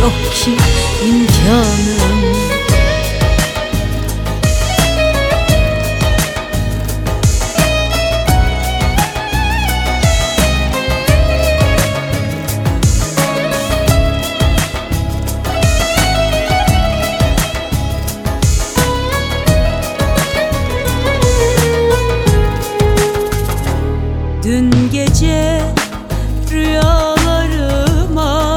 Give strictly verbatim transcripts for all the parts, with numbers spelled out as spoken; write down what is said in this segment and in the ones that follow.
yok ki imkanım. Dün gece rüyalarıma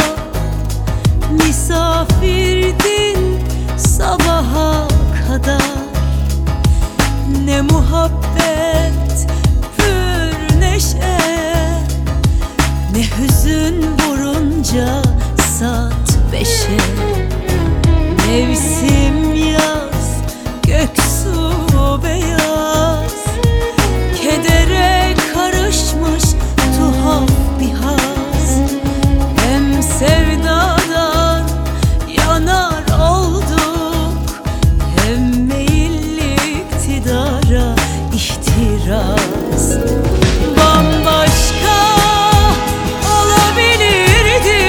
misafirdin sabaha kadar. Ne muhabbet pür neşe, ne hüzün vurunca saat beşe. Mevsim yaz, göksu beyaz, kedere karışmış tuhaf bir haz. Hem sevdadan yanar olduk, hem meyilli iktidara ihtiras. Bambaşka olabilirdi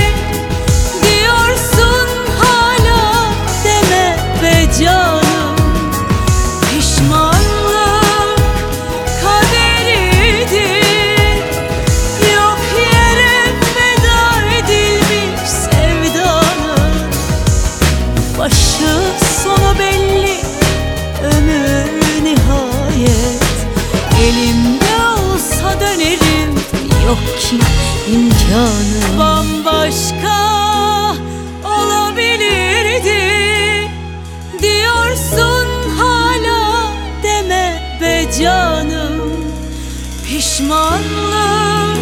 diyorsun hala, deme be canım. Pişmanlık kaderidir, yok yere feda edilmiş sevdanın. Başı sonu belli, ömür nihayet. Elimde olsa dönerim, yok ki imkanım. Bambaşka olabilirdi diyorsun hala, deme be canım. Pişmanlık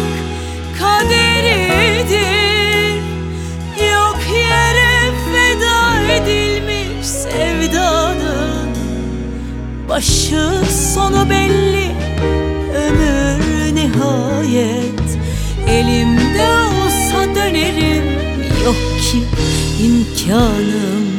kaderidir, yok yere feda edilmiş sevdanın. Başı sonu belli, ömür nihayet. Elimde olsa dönerim, yok ki imkanım.